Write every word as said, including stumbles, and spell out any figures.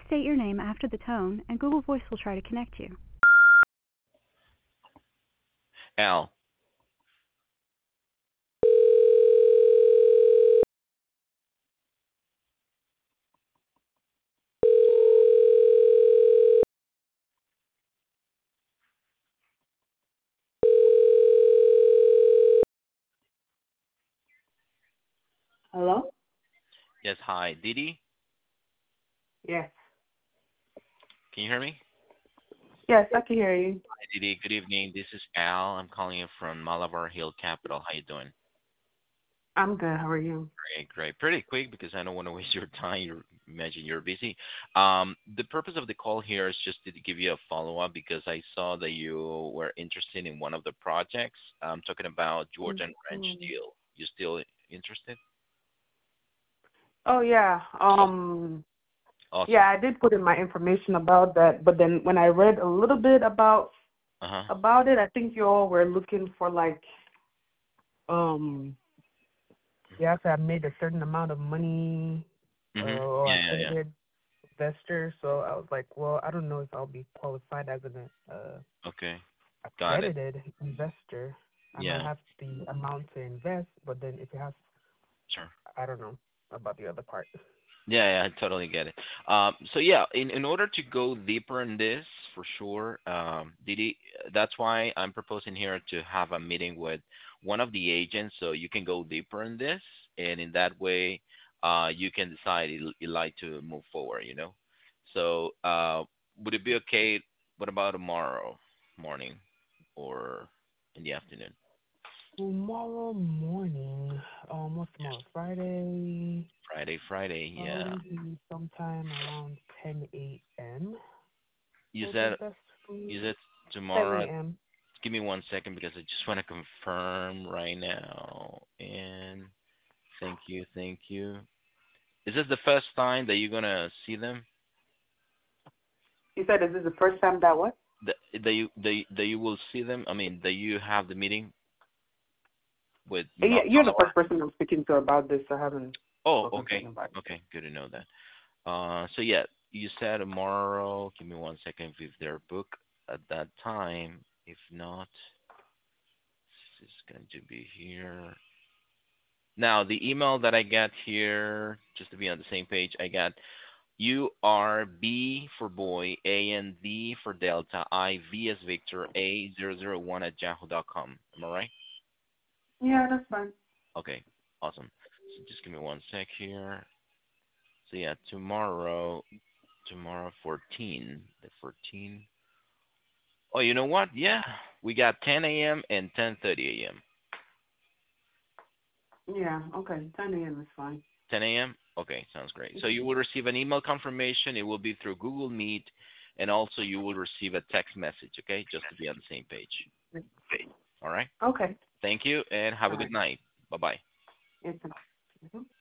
state your name after the tone, and Google Voice will try to connect you. Al. Hello? Yes, hi. Didi, Yes. can you hear me? Yes, I can hear you. Hi, Didi. Good evening. This is Al. I'm calling you from Malabar Hill Capital. How you doing? I'm good. How are you? Great, great. Pretty quick because I don't want to waste your time. You imagine you're busy. Um, the purpose of the call here is just to give you a follow-up because I saw that you were interested in one of the projects. I'm talking about Jordan Ranch Mhm. deal. You still interested? Oh yeah. Um Awesome. yeah, I did put in my information about that, but then when I read a little bit about Uh-huh. about it, I think you all were looking for like um you have to have made a certain amount of money uh, Mm-hmm. or Yeah, yeah, yeah. accredited investor. So I was like, well, I don't know if I'll be qualified as an uh, Okay. Got it. accredited investor. I might Yeah, have the amount to invest, but then if you have, sure. I don't know about the other part. Yeah, yeah, I totally get it. Um, so yeah, in, in order to go deeper in this, for sure, um, Didi, that's why I'm proposing here to have a meeting with one of the agents so you can go deeper in this, and in that way, uh, you can decide you you like to move forward, you know? So, uh, would it be okay? What about tomorrow morning or in the afternoon? Tomorrow morning, um, what's Yes, tomorrow? Friday. Friday, Friday, yeah. Probably sometime around ten a m You will be said, best for you me. said ten tomorrow. a m. Give me one second because I just want to confirm right now. And thank you, thank you. Is this the first time that you're gonna see them? You said, is this the first time that what? That that you that, you- that you will see them? I mean, that you have the meeting with Yeah, Ma- you're the Malabar? first person I'm speaking to about this. I haven't Oh, spoken to okay, anybody. okay, good to know that. Uh, so yeah, you said tomorrow. Give me one second if they're booked at that time. If not, this is going to be here. Now, the email that I got here, just to be on the same page, I got U R B for boy, A N D for Delta, I V as Victor, A zero zero one at yahoo dot com. Am I right? Yeah, that's fine. Okay, awesome. So just give me one sec here. So yeah, tomorrow, tomorrow fourteen, the fourteen. Oh, you know what? Yeah, we got ten a m and ten thirty a m. Yeah, okay. ten a m is fine. ten a m. Okay, sounds great. So Mhm. you will receive an email confirmation. It will be through Google Meet, and also you will receive a text message. Okay, just to be on the same page. All right. Okay. Thank you, and have a All good right. night. Bye bye. It's, mhm.